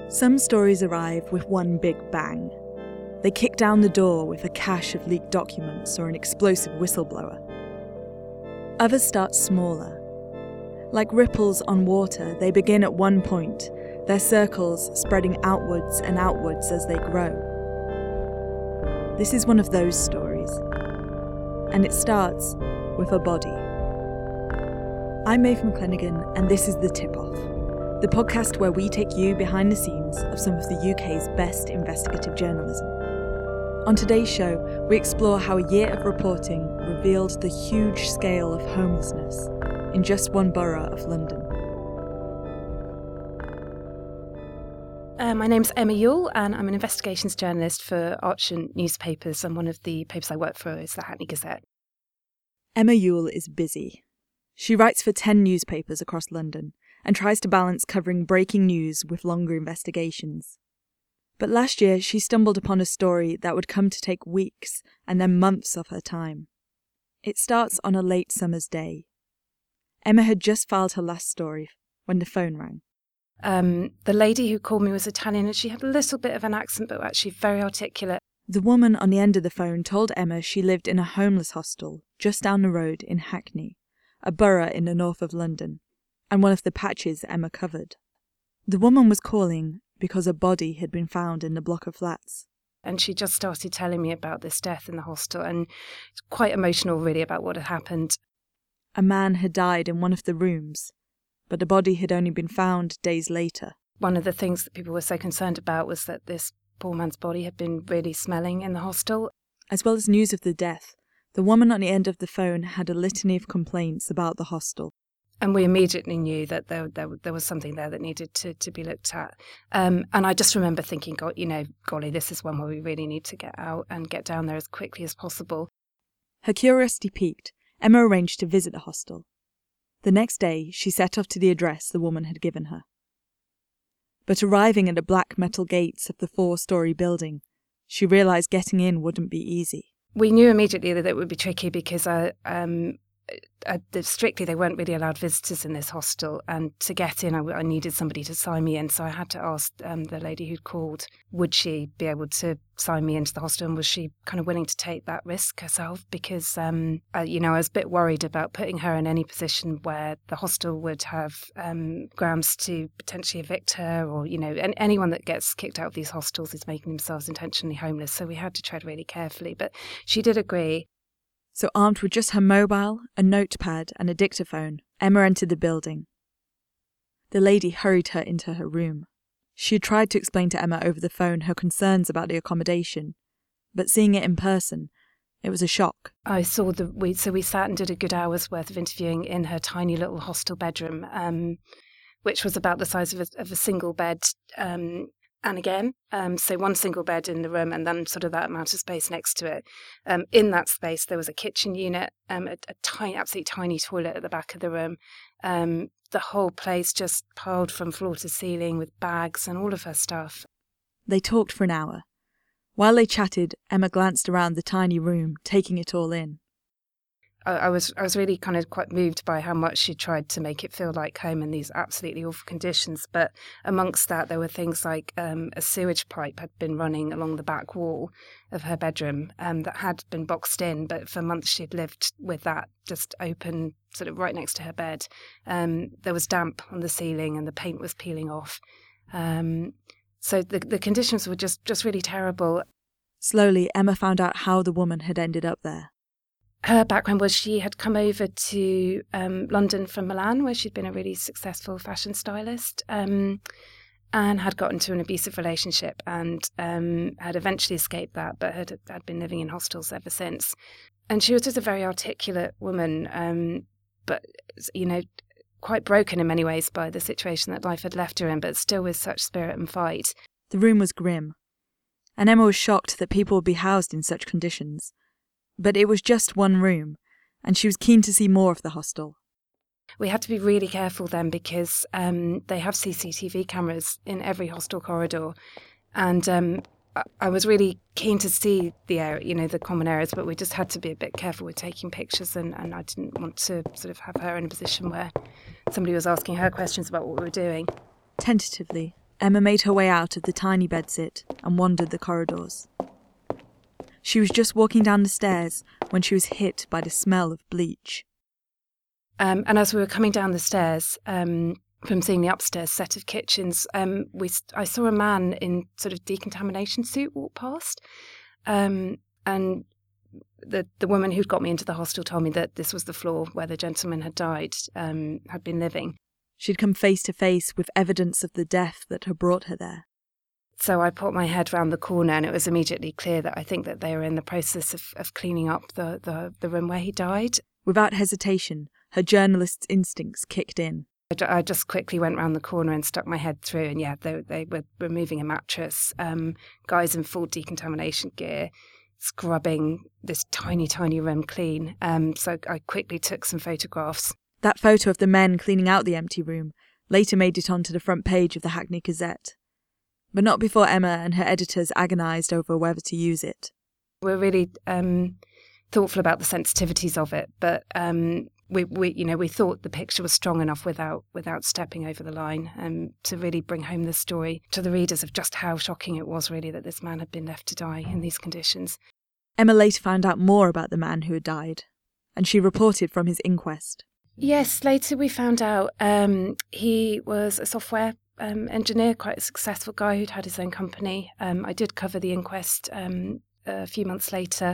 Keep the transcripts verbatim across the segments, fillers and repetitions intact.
Some stories arrive with one big bang. They kick down the door with a cache of leaked documents or an explosive whistleblower. Others start smaller. Like ripples on water, they begin at one point, their circles spreading outwards and outwards as they grow. This is one of those stories. And it starts with a body. I'm Maeve McClenaghan, and this is The Tip-Off, the podcast where we take you behind the scenes of some of the U K's best investigative journalism. On today's show, we explore how a year of reporting revealed the huge scale of homelessness in just one borough of London. Uh, my name's Emma Yule, and I'm an investigations journalist for Archant Newspapers, and one of the papers I work for is the Hackney Gazette. Emma Yule is busy. She writes for ten newspapers across London and tries to balance covering breaking news with longer investigations. But last year, she stumbled upon a story that would come to take weeks and then months of her time. It starts on a late summer's day. Emma had just filed her last story when the phone rang. Um, the lady who called me was Italian, and she had a little bit of an accent, but actually very articulate. The woman on the end of the phone told Emma she lived in a homeless hostel just down the road in Hackney, a borough in the north of London, and one of the patches Emma covered. The woman was calling because a body had been found in the block of flats. And she just started telling me about this death in the hostel, and it's quite emotional really about what had happened. A man had died in one of the rooms, but the body had only been found days later. One of the things that people were so concerned about was that this poor man's body had been really smelling in the hostel. As well as news of the death, the woman on the end of the phone had a litany of complaints about the hostel. And we immediately knew that there there, there was something there that needed to, to be looked at. Um, and I just remember thinking, God, you know, golly, this is one where we really need to get out and get down there as quickly as possible. Her curiosity piqued, Emma arranged to visit the hostel. The next day, she set off to the address the woman had given her. But arriving at the black metal gates of the four-storey building, she realised getting in wouldn't be easy. We knew immediately that it would be tricky because uh, um, uh, strictly they weren't really allowed visitors in this hostel, and to get in I, I needed somebody to sign me in, so I had to ask um, the lady who'd called, would she be able to sign me into the hostel, and was she kind of willing to take that risk herself, because um, uh, you know I was a bit worried about putting her in any position where the hostel would have um, grounds to potentially evict her, or you know and anyone that gets kicked out of these hostels is making themselves intentionally homeless, so we had to tread really carefully, but she did agree. So armed with just her mobile, a notepad and a dictaphone, Emma entered the building. The lady hurried her into her room. She had tried to explain to Emma over the phone her concerns about the accommodation, but seeing it in person, it was a shock. I saw the we so we sat and did a good hour's worth of interviewing in her tiny little hostel bedroom, um, which was about the size of a, of a single bed. Um, And again, um, so one single bed in the room and then sort of that amount of space next to it. Um, in that space, there was a kitchen unit, um, a, a tiny, absolutely tiny toilet at the back of the room. Um, the whole place just piled from floor to ceiling with bags and all of her stuff. They talked for an hour. While they chatted, Emma glanced around the tiny room, taking it all in. I was I was really kind of quite moved by how much she tried to make it feel like home in these absolutely awful conditions. But amongst that, there were things like um, a sewage pipe had been running along the back wall of her bedroom um, that had been boxed in, but for months she'd lived with that just open, sort of right next to her bed. Um, there was damp on the ceiling and the paint was peeling off. Um, so the the conditions were just, just really terrible. Slowly, Emma found out how the woman had ended up there. Her background was she had come over to um, London from Milan, where she'd been a really successful fashion stylist, um, and had got into an abusive relationship and um, had eventually escaped that, but had, had been living in hostels ever since. And she was just a very articulate woman, um, but, you know, quite broken in many ways by the situation that life had left her in, but still with such spirit and fight. The room was grim, and Emma was shocked that people would be housed in such conditions. But it was just one room, and she was keen to see more of the hostel. We had to be really careful then because um, they have C C T V cameras in every hostel corridor, and um, I was really keen to see the area, you know, the common areas, but we just had to be a bit careful with taking pictures, and, and I didn't want to sort of have her in a position where somebody was asking her questions about what we were doing. Tentatively, Emma made her way out of the tiny bedsit and wandered the corridors. She was just walking down the stairs when she was hit by the smell of bleach. Um, and as we were coming down the stairs, um, from seeing the upstairs set of kitchens, um, we I saw a man in sort of decontamination suit walk past. Um, and the the woman who'd got me into the hostel told me that this was the floor where the gentleman had died, um, had been living. She'd come face to face with evidence of the death that had brought her there. So I put my head round the corner, and it was immediately clear that I think that they were in the process of, of cleaning up the, the, the room where he died. Without hesitation, her journalist's instincts kicked in. I just quickly went round the corner and stuck my head through, and yeah, they, they were removing a mattress, um, guys in full decontamination gear, scrubbing this tiny, tiny room clean. Um, so I quickly took some photographs. That photo of the men cleaning out the empty room later made it onto the front page of the Hackney Gazette. But not before Emma and her editors agonised over whether to use it. We're really um, thoughtful about the sensitivities of it, but um, we, we, you know, we thought the picture was strong enough without without stepping over the line, um, to really bring home the story to the readers of just how shocking it was, really, that this man had been left to die in these conditions. Emma later found out more about the man who had died, and she reported from his inquest. Yes, later we found out um, he was a software um, engineer, quite a successful guy who'd had his own company. Um, I did cover the inquest um, a few months later,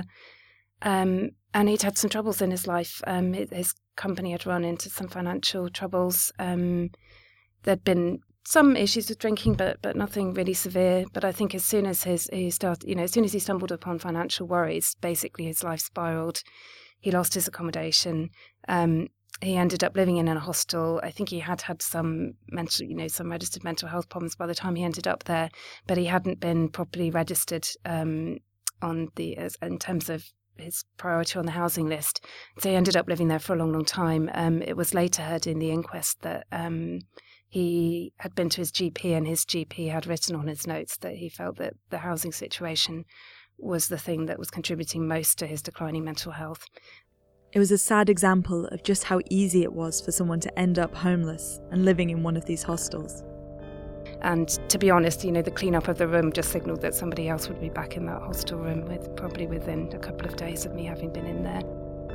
um, and he'd had some troubles in his life. Um, his, his company had run into some financial troubles. Um, there'd been some issues with drinking, but but nothing really severe. But I think as soon as his he started, you know, as soon as he stumbled upon financial worries, basically his life spiraled. He lost his accommodation. Um, He ended up living in a hostel. I think he had had some mental, you know, some registered mental health problems by the time he ended up there, but he hadn't been properly registered um, on the as, in terms of his priority on the housing list. So he ended up living there for a long, long time. Um, it was later heard in the inquest that um, he had been to his G P, and his G P had written on his notes that he felt that the housing situation was the thing that was contributing most to his declining mental health. It was a sad example of just how easy it was for someone to end up homeless and living in one of these hostels. And to be honest, you know, the clean-up of the room just signalled that somebody else would be back in that hostel room, with probably within a couple of days of me having been in there.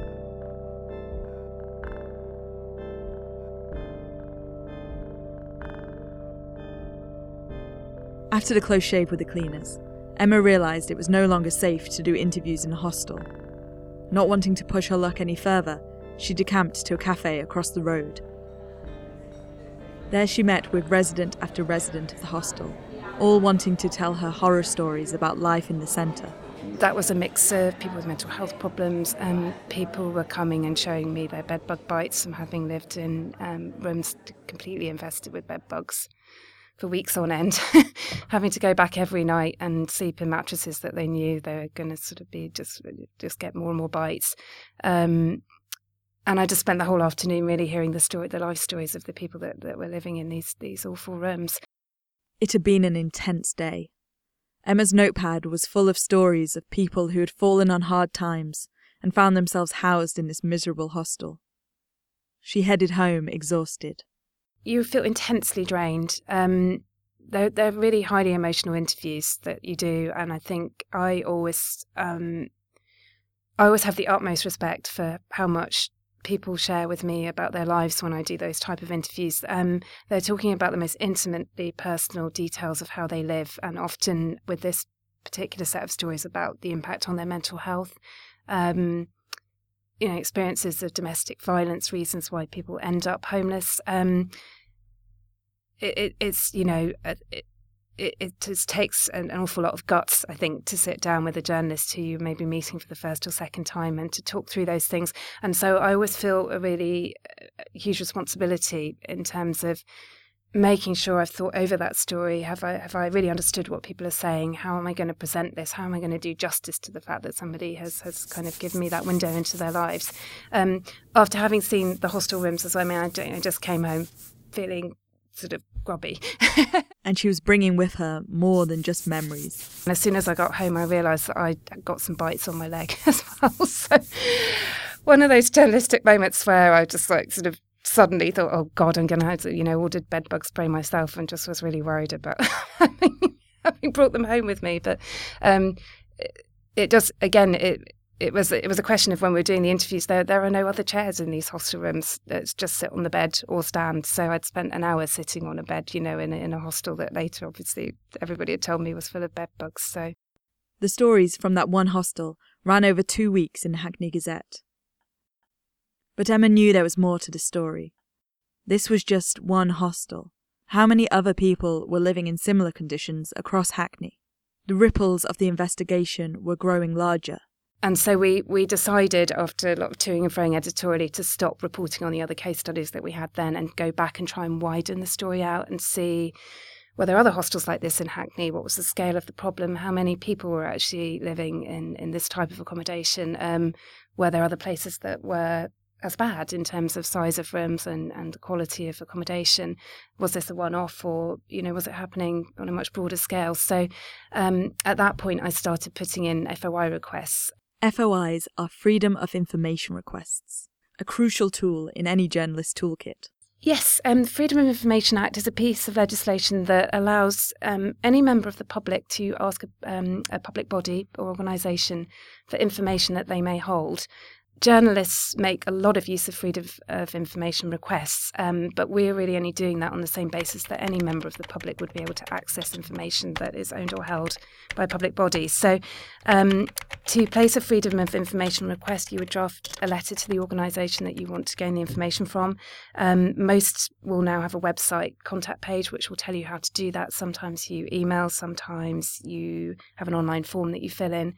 After the close shave with the cleaners, Emma realised it was no longer safe to do interviews in a hostel. Not wanting to push her luck any further, she decamped to a cafe across the road. There she met with resident after resident of the hostel, all wanting to tell her horror stories about life in the centre. That was a mix of people with mental health problems, and people were coming and showing me their bedbug bites from having lived in um, rooms completely infested with bedbugs for weeks on end, having to go back every night and sleep in mattresses that they knew they were going to sort of be just just get more and more bites. Um, and I just spent the whole afternoon really hearing the story, the life stories of the people that, that were living in these these awful rooms. It had been an intense day. Emma's notepad was full of stories of people who had fallen on hard times and found themselves housed in this miserable hostel. She headed home exhausted. You feel intensely drained. Um, they're, they're really highly emotional interviews that you do, and I think I always, um, I always have the utmost respect for how much people share with me about their lives when I do those type of interviews. Um, they're talking about the most intimately personal details of how they live, and often with this particular set of stories about the impact on their mental health. Um, you know, experiences of domestic violence, reasons why people end up homeless. Um, it, it, it's, you know, it, it, it just takes an, an awful lot of guts, I think, to sit down with a journalist who you may be meeting for the first or second time and to talk through those things. And so I always feel a really uh, huge responsibility in terms of making sure I've thought over that story. Have I have I really understood what people are saying? How am I going to present this? How am I going to do justice to the fact that somebody has, has kind of given me that window into their lives? Um, after having seen the hostel rooms, as I mean, I, I just came home feeling sort of grubby. And she was bringing with her more than just memories. And as soon as I got home, I realised that I got some bites on my leg as well. So one of those journalistic moments where I just like sort of suddenly thought, oh God, I'm going to have to, you know, ordered bed bug spray myself, and just was really worried about having, having brought them home with me. But um, it, it does, again, it it was it was a question of when we were doing the interviews, there there are no other chairs in these hostel rooms. It's just sit on the bed or stand. So I'd spent an hour sitting on a bed, you know, in a, in a hostel that later, obviously, everybody had told me was full of bed bugs. So the stories from that one hostel ran over two weeks in the Hackney Gazette. But Emma knew there was more to the story. This was just one hostel. How many other people were living in similar conditions across Hackney? The ripples of the investigation were growing larger. And so we we decided, after a lot of toing and froing editorially, to stop reporting on the other case studies that we had then and go back and try and widen the story out and see were there other hostels like this in Hackney, what was the scale of the problem, how many people were actually living in, in this type of accommodation, um, were there other places that were as bad in terms of size of rooms and, and the quality of accommodation. Was this a one-off, or, you know, was it happening on a much broader scale? So um, at that point, I started putting in F O I requests. F O Is are Freedom of Information requests, a crucial tool in any journalist toolkit. Yes, um, the Freedom of Information Act is a piece of legislation that allows um, any member of the public to ask a, um, a public body or organisation for information that they may hold. Journalists make a lot of use of freedom of information requests, um, but we're really only doing that on the same basis that any member of the public would be able to access information that is owned or held by public bodies. So um, to place a freedom of information request, you would draft a letter to the organisation that you want to gain the information from. Um, most will now have a website contact page which will tell you how to do that. Sometimes you email, sometimes you have an online form that you fill in.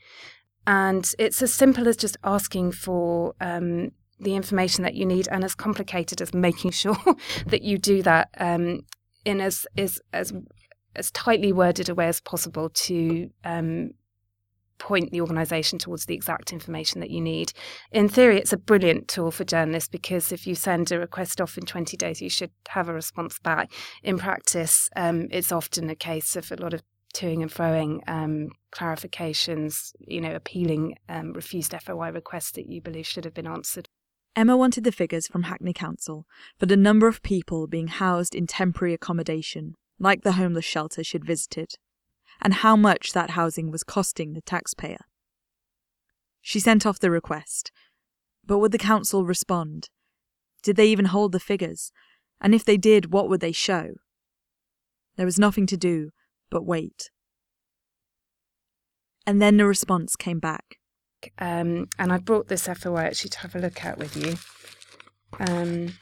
And it's as simple as just asking for um, the information that you need, and as complicated as making sure that you do that um, in as, as as as tightly worded a way as possible to um, point the organisation towards the exact information that you need. In theory, it's a brilliant tool for journalists, because if you send a request off in twenty days, you should have a response back. In practice, um, it's often a case of a lot of toing and froing, um, clarifications, you know, appealing um, refused F O I requests that you believe should have been answered. Emma wanted the figures from Hackney Council for the number of people being housed in temporary accommodation, like the homeless shelter she'd visited, and how much that housing was costing the taxpayer. She sent off the request, but would the council respond? Did they even hold the figures? And if they did, what would they show? There was nothing to do but wait. And then the response came back. Um, and I brought this F O I actually to have a look at with you. Um,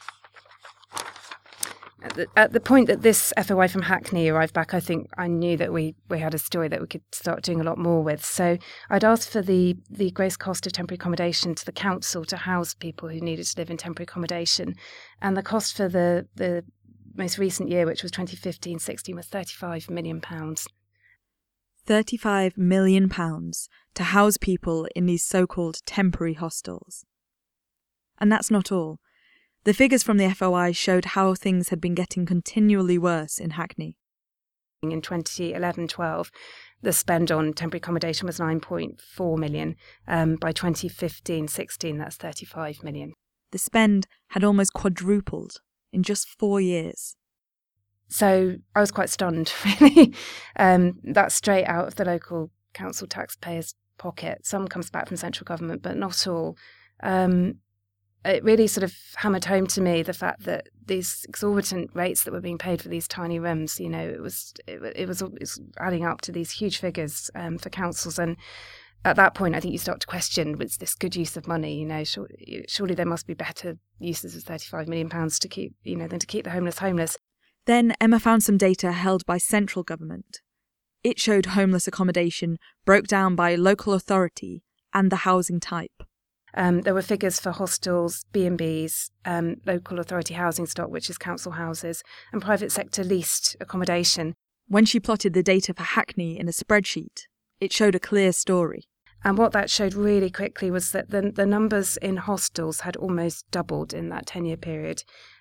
at, the, at the point that this F O I from Hackney arrived back, I think I knew that we, we had a story that we could start doing a lot more with. So I'd asked for the, the gross cost of temporary accommodation to the council to house people who needed to live in temporary accommodation. And the cost for the, the most recent year, which was twenty fifteen sixteen, was thirty-five million pounds. thirty-five million pounds to house people in these so-called temporary hostels. And that's not all. The figures from the F O I showed how things had been getting continually worse in Hackney. In twenty eleven twelve, the spend on temporary accommodation was nine point four million. Um, by twenty fifteen sixteen, that's thirty-five million. The spend had almost quadrupled in just four years. So I was quite stunned, really. Um, that's straight out of the local council taxpayers' pocket. Some comes back from central government, but not all. Um, it really sort of hammered home to me the fact that these exorbitant rates that were being paid for these tiny rooms, you know, it was it, it was, it was adding up to these huge figures um, for councils. And at that point, I think you start to question, was this good use of money? You know, surely, surely there must be better uses of thirty-five million pounds to keep, you know, than to keep the homeless homeless. Then Emma found some data held by central government. It showed homeless accommodation broke down by local authority and the housing type. Um, there were figures for hostels, B and Bs, um, local authority housing stock, which is council houses, and private sector leased accommodation. When she plotted the data for Hackney in a spreadsheet, it showed a clear story. And what that showed really quickly was that the, the numbers in hostels had almost doubled in that ten-year period.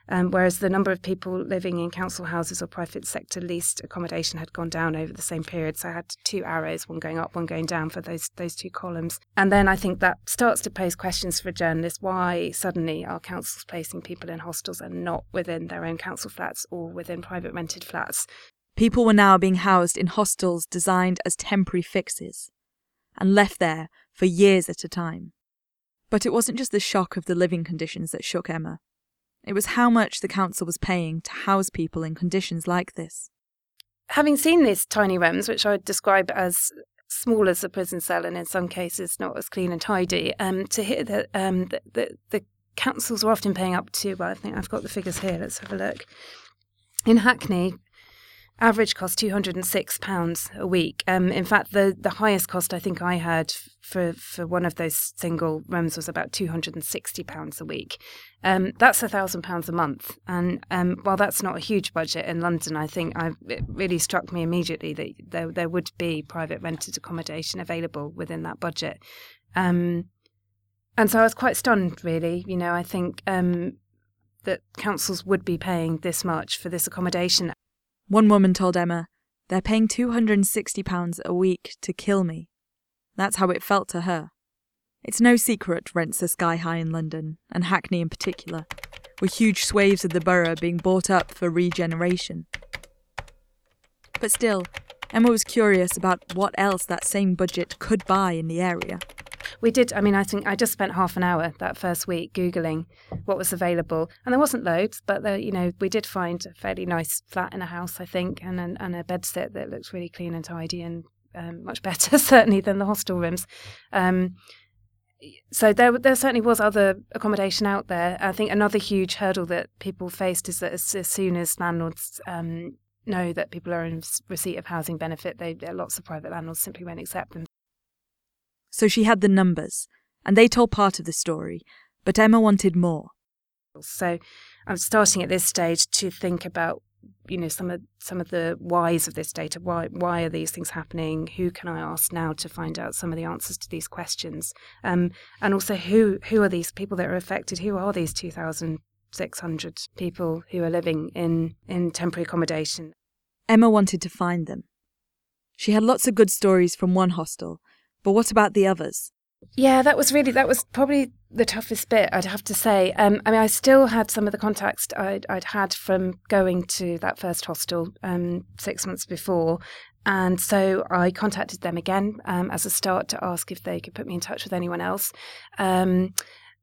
um, whereas the number of people living in council houses or private sector leased accommodation had gone down over the same period. So I had two arrows, one going up, one going down for those those two columns. And then I think that starts to pose questions for journalists. Why suddenly are councils placing people in hostels and not within their own council flats or within private rented flats? People were now being housed in hostels designed as temporary fixes and left there for years at a time. But it wasn't just the shock of the living conditions that shook Emma. It was how much the council was paying to house people in conditions like this. Having seen these tiny rooms, which I would describe as small as a prison cell and in some cases not as clean and tidy, um, to hear that um, the, the, the councils were often paying up to, well, I think I've got the figures here, let's have a look. In Hackney, average cost two hundred six pounds a week. Um, in fact, the, the highest cost I think I heard for, for one of those single rooms was about two hundred sixty pounds a week. Um, that's one thousand pounds a month. And um, while that's not a huge budget in London, I think I, it really struck me immediately that there, there would be private rented accommodation available within that budget. Um, and so I was quite stunned, really. You know, I think um, that councils would be paying this much for this accommodation. One woman told Emma, they're paying two hundred sixty pounds a week to kill me. That's how it felt to her. It's no secret rents are sky high in London, and Hackney in particular, with huge swathes of the borough being bought up for regeneration. But still, Emma was curious about what else that same budget could buy in the area. We did, I mean, I think I just spent half an hour that first week Googling what was available. And there wasn't loads, but, there, you know, we did find a fairly nice flat in a house, I think, and, and, and a bedsit that looked really clean and tidy and um, much better, certainly, than the hostel rooms. Um, so there, there certainly was other accommodation out there. I think another huge hurdle that people faced is that as, as soon as landlords um, know that people are in receipt of housing benefit, they, lots of private landlords simply won't accept them. So she had the numbers, and they told part of the story, but Emma wanted more. So I'm starting at this stage to think about, you know, some of some of the whys of this data. Why why are these things happening? Who can I ask now to find out some of the answers to these questions? Um, and also, who who are these people that are affected? Who are these two thousand six hundred people who are living in, in temporary accommodation? Emma wanted to find them. She had lots of good stories from one hostel, but what about the others? Yeah, that was really, that was probably the toughest bit, I'd have to say. Um, I mean, I still had some of the contacts I'd, I'd had from going to that first hostel um, six months before. And so I contacted them again um, as a start to ask if they could put me in touch with anyone else. Um,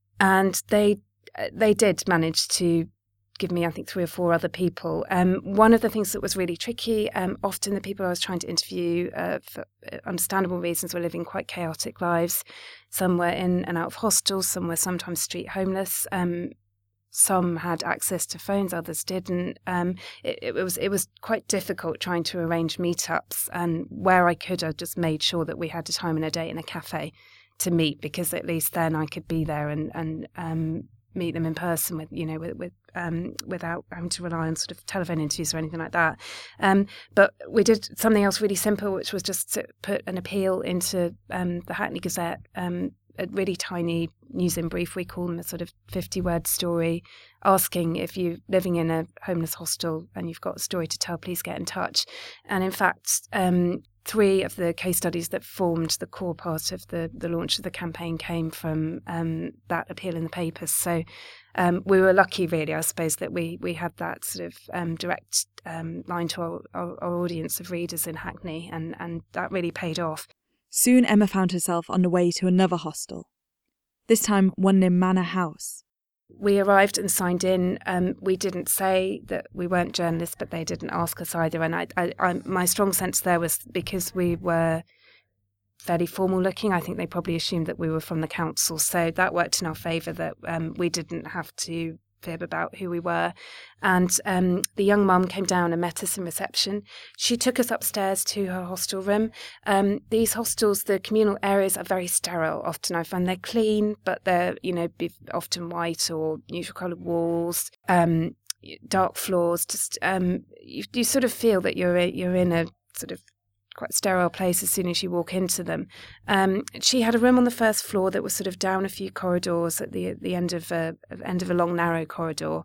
and they they did manage to give me, I think, three or four other people. Um, one of the things that was really tricky, um, often the people I was trying to interview, uh, for understandable reasons, were living quite chaotic lives. Some were in and out of hostels, some were sometimes street homeless. Um, some had access to phones, others didn't. Um, it, it was it was quite difficult trying to arrange meetups, and where I could, I just made sure that we had a time and a date in a cafe to meet, because at least then I could be there and and um, meet them in person with, you know, with, with um, without having to rely on sort of telephone interviews or anything like that. Um, but we did something else really simple, which was just to put an appeal into um, the Hackney Gazette, um, a really tiny news in brief, we call them, a sort of fifty-word story, asking if you're living in a homeless hostel and you've got a story to tell, please get in touch. And in fact, um, three of the case studies that formed the core part of the, the launch of the campaign came from um, that appeal in the papers. So um, we were lucky, really, I suppose, that we we had that sort of um, direct um, line to our, our, our audience of readers in Hackney, and, and that really paid off. Soon Emma found herself on the way to another hostel, this time one near Manor House. We arrived and signed in. Um, we didn't say that we weren't journalists, but they didn't ask us either. And I, I, I, my strong sense there was because we were fairly formal looking, I think they probably assumed that we were from the council. So that worked in our favour, that um, we didn't have to fib about who we were. And um, the young mum came down and met us in reception. She took us upstairs to her hostel room. Um, these hostels, the communal areas are very sterile. Often I find they're clean, but they're, you know, often white or neutral coloured walls, um, dark floors. Just um, you, you sort of feel that you're you're in a sort of quite sterile place as soon as you walk into them. Um, she had a room on the first floor that was sort of down a few corridors at the at the end of a end of a long narrow corridor,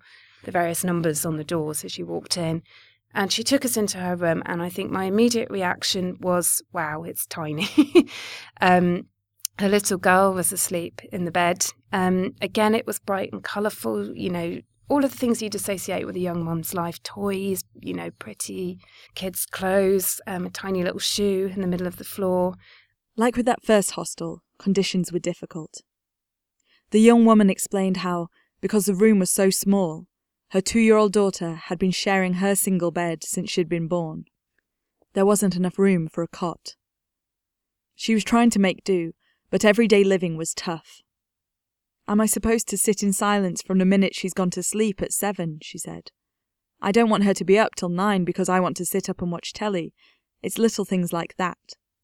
the various numbers on the doors as you walked in. And she took us into her room, and I think my immediate reaction was, wow, it's tiny. um, her little girl was asleep in the bed. Um, again, it was bright and colourful, you know, all of the things you'd associate with a young mum's life, toys, you know, pretty kids' clothes, um, a tiny little shoe in the middle of the floor. Like with that first hostel, conditions were difficult. The young woman explained how, because the room was so small, her two-year-old daughter had been sharing her single bed since she'd been born. There wasn't enough room for a cot. She was trying to make do, but everyday living was tough. "Am I supposed to sit in silence from the minute she's gone to sleep at seven?" she said. "I don't want her to be up till nine because I want to sit up and watch telly. It's little things like that."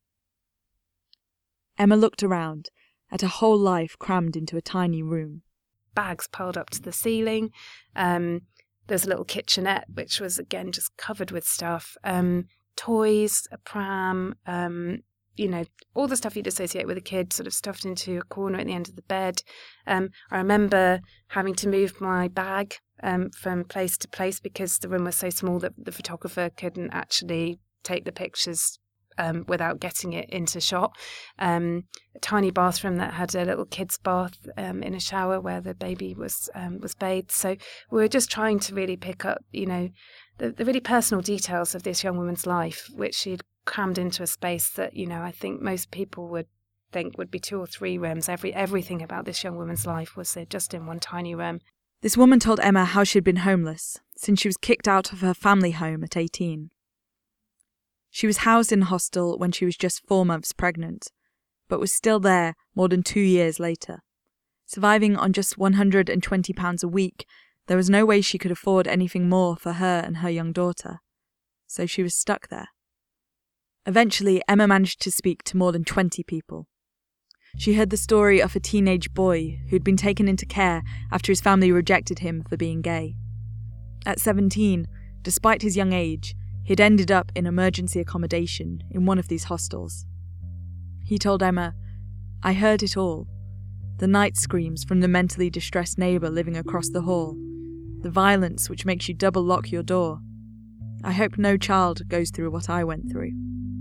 Emma looked around at her whole life crammed into a tiny room. Bags piled up to the ceiling. Um, there's a little kitchenette, which was, again, just covered with stuff. Um, toys, a pram, um, you know, all the stuff you'd associate with a kid sort of stuffed into a corner at the end of the bed. Um, I remember having to move my bag um, from place to place because the room was so small that the photographer couldn't actually take the pictures Um, without getting it into shot. Um, a tiny bathroom that had a little kid's bath um, in a shower where the baby was um, was bathed. So we were just trying to really pick up, you know, the, the really personal details of this young woman's life, which she'd crammed into a space that, you know, I think most people would think would be two or three rooms. Every everything about this young woman's life was there just in one tiny room. This woman told Emma how she'd been homeless since she was kicked out of her family home at eighteen. She was housed in a hostel when she was just four months pregnant, but was still there more than two years later. Surviving on just one hundred twenty pounds a week, there was no way she could afford anything more for her and her young daughter, so she was stuck there. Eventually, Emma managed to speak to more than twenty people. She heard the story of a teenage boy who'd been taken into care after his family rejected him for being gay. At seventeen, despite his young age, he'd ended up in emergency accommodation in one of these hostels. He told Emma, "I heard it all. The night screams from the mentally distressed neighbour living across the hall. The violence which makes you double lock your door. I hope no child goes through what I went through."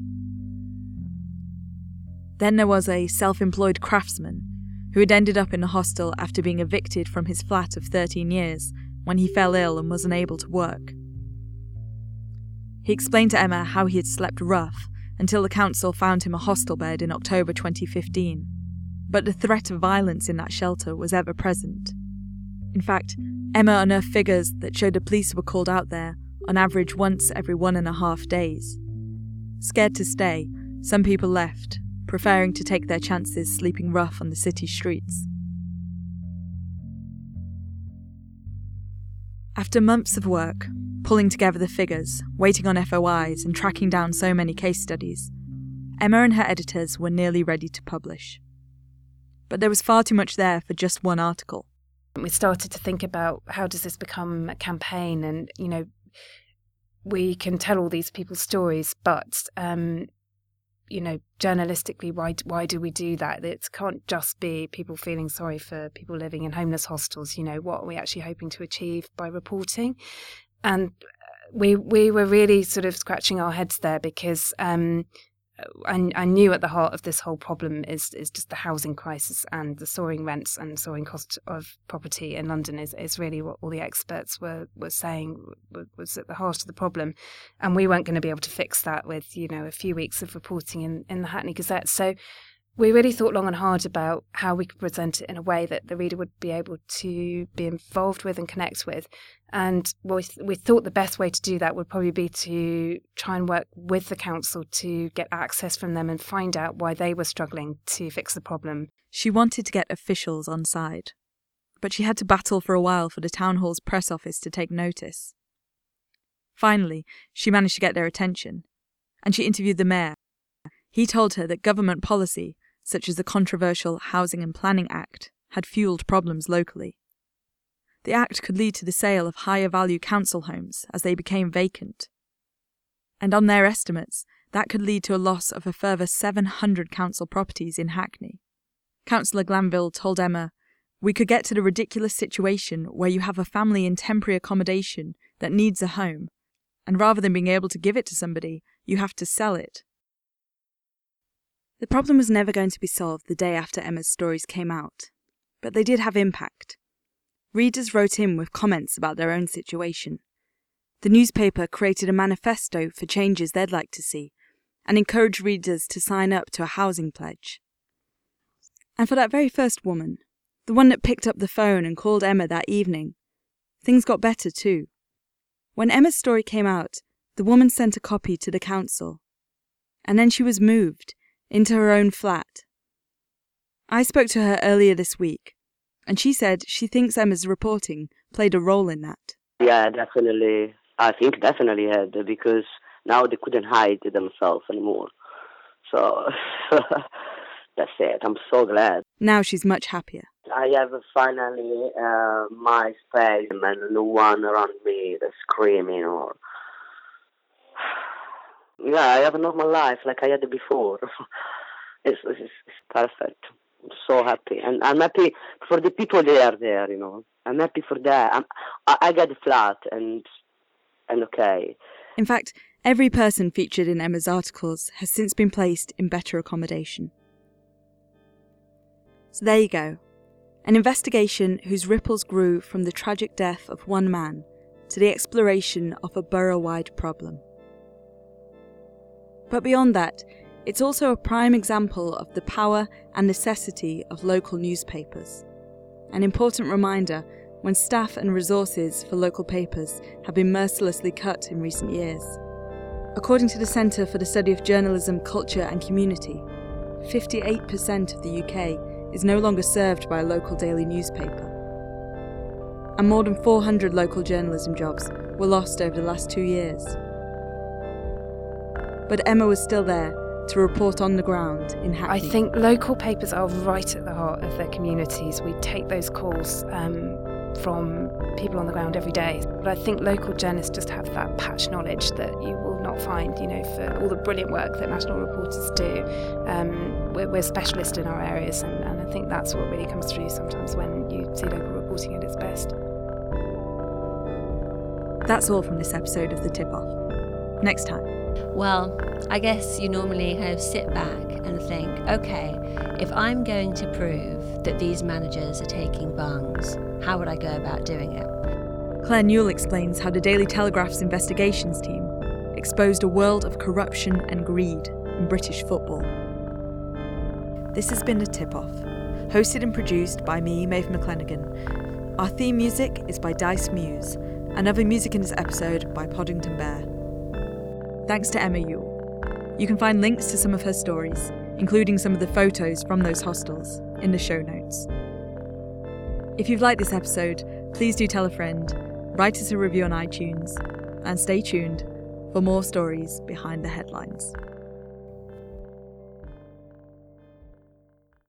Then there was a self-employed craftsman who had ended up in a hostel after being evicted from his flat of thirteen years when he fell ill and was unable to work. He explained to Emma how he had slept rough until the council found him a hostel bed in October twenty fifteen, but the threat of violence in that shelter was ever present. In fact, Emma unearthed figures that showed the police were called out there on average once every one and a half days. Scared to stay, some people left, preferring to take their chances sleeping rough on the city streets. After months of work, pulling together the figures, waiting on F O Is and tracking down so many case studies, Emma and her editors were nearly ready to publish. But there was far too much there for just one article. We started to think about how does this become a campaign, and, you know, we can tell all these people's stories, but, um, you know, journalistically, why why do we do that? It can't just be people feeling sorry for people living in homeless hostels. You know, what are we actually hoping to achieve by reporting? And we we were really sort of scratching our heads there because um, I, I knew at the heart of this whole problem is is just the housing crisis and the soaring rents and soaring cost of property in London is, is really what all the experts were, were saying was at the heart of the problem. And we weren't going to be able to fix that with, you know, a few weeks of reporting in, in the Hackney Gazette. So we really thought long and hard about how we could present it in a way that the reader would be able to be involved with and connect with. And we, we thought the best way to do that would probably be to try and work with the council to get access from them and find out why they were struggling to fix the problem. She wanted to get officials on side, but she had to battle for a while for the town hall's press office to take notice. Finally, she managed to get their attention, and she interviewed the mayor. He told her that government policy, such as the controversial Housing and Planning Act, had fuelled problems locally. The Act could lead to the sale of higher value council homes as they became vacant. And on their estimates, that could lead to a loss of a further seven hundred council properties in Hackney. Councillor Glanville told Emma, we could get to the ridiculous situation where you have a family in temporary accommodation that needs a home, and rather than being able to give it to somebody, you have to sell it. The problem was never going to be solved the day after Emma's stories came out, but they did have impact. Readers wrote in with comments about their own situation. The newspaper created a manifesto for changes they'd like to see, and encouraged readers to sign up to a housing pledge. And for that very first woman, the one that picked up the phone and called Emma that evening, things got better too. When Emma's story came out, the woman sent a copy to the council, and then she was moved into her own flat. I spoke to her earlier this week, and she said she thinks Emma's reporting played a role in that. Yeah, definitely. I think definitely had, because now they couldn't hide themselves anymore. So that's it. I'm so glad. Now she's much happier. I have finally uh, my space and no one around me that's screaming or... Yeah, I have a normal life like I had it before. it's, it's, it's perfect. I'm so happy. And I'm happy for the people that are there, you know. I'm happy for that. I'm, I, I got a flat and, and okay. In fact, every person featured in Emma's articles has since been placed in better accommodation. So there you go. An investigation whose ripples grew from the tragic death of one man to the exploration of a borough-wide problem. But beyond that, it's also a prime example of the power and necessity of local newspapers. An important reminder when staff and resources for local papers have been mercilessly cut in recent years. According to the Centre for the Study of Journalism, Culture and Community, fifty-eight percent of the U K is no longer served by a local daily newspaper. And more than four hundred local journalism jobs were lost over the last two years. But Emma was still there to report on the ground in Hackney. I think local papers are right at the heart of their communities. We take those calls um, from people on the ground every day. But I think local journalists just have that patch knowledge that you will not find, you know, for all the brilliant work that national reporters do. Um, we're, we're specialists in our areas, and, and I think that's what really comes through sometimes when you see local reporting at its best. That's all from this episode of The Tip-Off. Next time. Well, I guess you normally kind of sit back and think, okay, if I'm going to prove that these managers are taking bungs, how would I go about doing it? Claire Newell explains how the Daily Telegraph's investigations team exposed a world of corruption and greed in British football. This has been The Tip-Off, hosted and produced by me, Maeve McClenaghan. Our theme music is by Dice Muse, and other music in this episode by Poddington Bear. Thanks to Emma Ewell. You can find links to some of her stories, including some of the photos from those hostels, in the show notes. If you've liked this episode, please do tell a friend, write us a review on iTunes, and stay tuned for more stories behind the headlines.